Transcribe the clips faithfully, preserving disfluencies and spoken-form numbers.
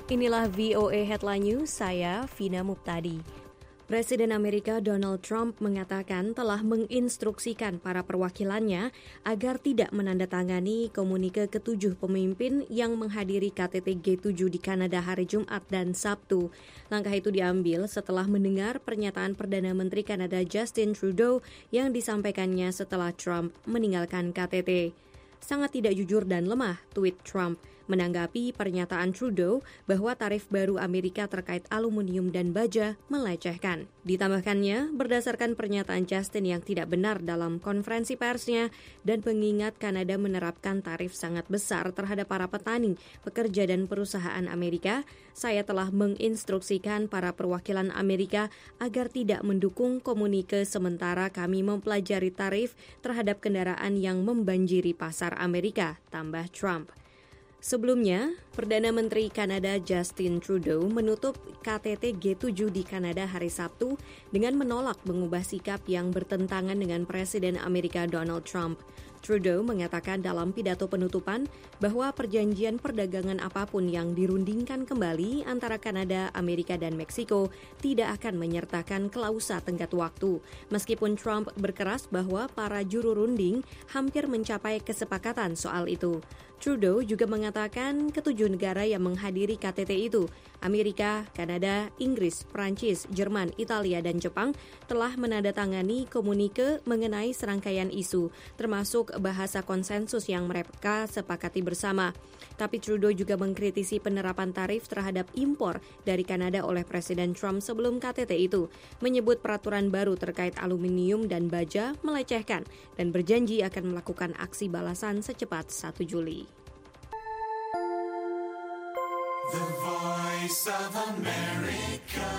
Inilah V O A Headline News, saya Vina Muptadi. Presiden Amerika Donald Trump mengatakan telah menginstruksikan para perwakilannya agar tidak menandatangani komunike ketujuh pemimpin yang menghadiri K T T G tujuh di Kanada hari Jumat dan Sabtu. Langkah itu diambil setelah mendengar pernyataan Perdana Menteri Kanada Justin Trudeau yang disampaikannya setelah Trump meninggalkan K T T. Sangat tidak jujur dan lemah, tweet Trump, menanggapi pernyataan Trudeau bahwa tarif baru Amerika terkait aluminium dan baja melecehkan. Ditambahkannya, berdasarkan pernyataan Justin yang tidak benar dalam konferensi persnya dan mengingat Kanada menerapkan tarif sangat besar terhadap para petani, pekerja dan perusahaan Amerika, saya telah menginstruksikan para perwakilan Amerika agar tidak mendukung komunike sementara kami mempelajari tarif terhadap kendaraan yang membanjiri pasar Amerika, tambah Trump. Sebelumnya, Perdana Menteri Kanada Justin Trudeau menutup K T T G tujuh di Kanada hari Sabtu dengan menolak mengubah sikap yang bertentangan dengan Presiden Amerika Donald Trump. Trudeau mengatakan dalam pidato penutupan bahwa perjanjian perdagangan apapun yang dirundingkan kembali antara Kanada, Amerika, dan Meksiko tidak akan menyertakan klausa tenggat waktu. Meskipun Trump berkeras bahwa para juru runding hampir mencapai kesepakatan soal itu. Trudeau juga mengatakan ketujuh negara yang menghadiri K T T itu, Amerika, Kanada, Inggris, Prancis, Jerman, Italia, dan Jepang, telah menandatangani komunike mengenai serangkaian isu, termasuk bahasa konsensus yang mereka sepakati bersama. Tapi Trudeau juga mengkritisi penerapan tarif terhadap impor dari Kanada oleh Presiden Trump sebelum K T T itu, menyebut peraturan baru terkait aluminium dan baja melecehkan dan berjanji akan melakukan aksi balasan secepat satu Juli. The Voice of America.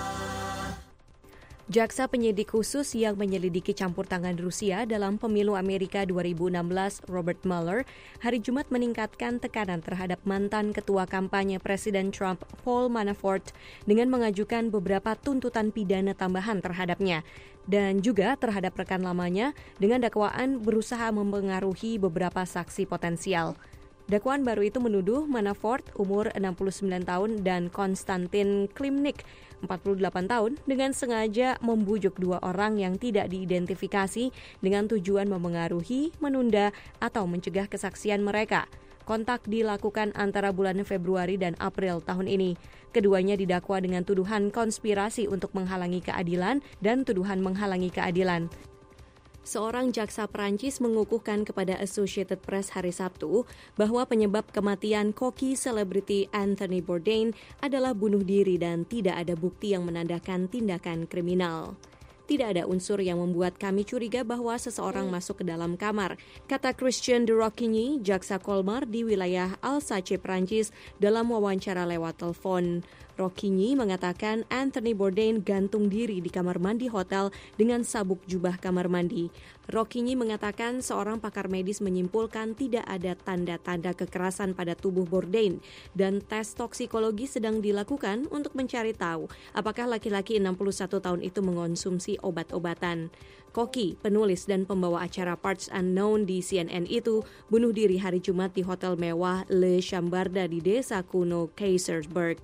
Jaksa penyidik khusus yang menyelidiki campur tangan Rusia dalam pemilu Amerika dua ribu enam belas, Robert Mueller, hari Jumat meningkatkan tekanan terhadap mantan ketua kampanye Presiden Trump, Paul Manafort, dengan mengajukan beberapa tuntutan pidana tambahan terhadapnya dan juga terhadap rekan lamanya dengan dakwaan berusaha mempengaruhi beberapa saksi potensial. Dakwaan baru itu menuduh Manafort, umur enam puluh sembilan tahun, dan Konstantin Klimnik, empat puluh delapan tahun, dengan sengaja membujuk dua orang yang tidak diidentifikasi dengan tujuan memengaruhi, menunda, atau mencegah kesaksian mereka. Kontak dilakukan antara bulan Februari dan April tahun ini. Keduanya didakwa dengan tuduhan konspirasi untuk menghalangi keadilan dan tuduhan menghalangi keadilan. Seorang jaksa Perancis mengukuhkan kepada Associated Press hari Sabtu bahwa penyebab kematian koki selebriti Anthony Bourdain adalah bunuh diri dan tidak ada bukti yang menandakan tindakan kriminal. Tidak ada unsur yang membuat kami curiga bahwa seseorang masuk ke dalam kamar, kata Christian de Rocquigny, jaksa Colmar di wilayah Alsace, Perancis, dalam wawancara lewat telepon. Rocquigny mengatakan Anthony Bourdain gantung diri di kamar mandi hotel dengan sabuk jubah kamar mandi. Rocquigny mengatakan seorang pakar medis menyimpulkan tidak ada tanda-tanda kekerasan pada tubuh Bourdain dan tes toksikologi sedang dilakukan untuk mencari tahu apakah laki-laki enam puluh satu tahun itu mengonsumsi obat-obatan. Koki, penulis dan pembawa acara Parts Unknown di C N N itu bunuh diri hari Jumat di hotel mewah Le Chambarda di desa kuno Keizersburg.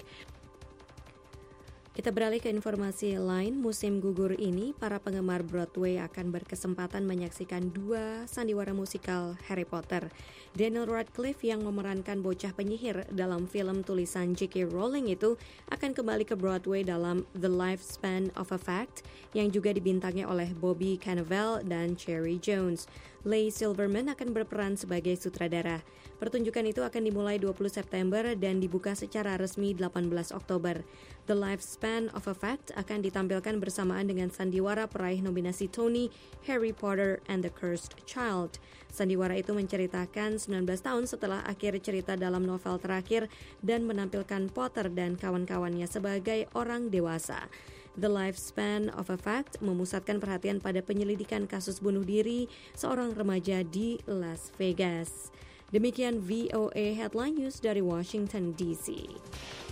Kita beralih ke informasi lain. Musim gugur ini, para penggemar Broadway akan berkesempatan menyaksikan dua sandiwara musikal Harry Potter. Daniel Radcliffe yang memerankan bocah penyihir dalam film tulisan J K Rowling itu akan kembali ke Broadway dalam The Lifespan of a Fact yang juga dibintangi oleh Bobby Cannavale dan Cherry Jones. Leigh Silverman akan berperan sebagai sutradara. Pertunjukan itu akan dimulai dua puluh September dan dibuka secara resmi delapan belas Oktober. The Lifespan of a Fact akan ditampilkan bersamaan dengan sandiwara peraih nominasi Tony, Harry Potter and the Cursed Child. Sandiwara itu menceritakan sembilan belas tahun setelah akhir cerita dalam novel terakhir dan menampilkan Potter dan kawan-kawannya sebagai orang dewasa. The Lifespan of a Fact memusatkan perhatian pada penyelidikan kasus bunuh diri seorang remaja di Las Vegas. Demikian V O A Headline News dari Washington D C.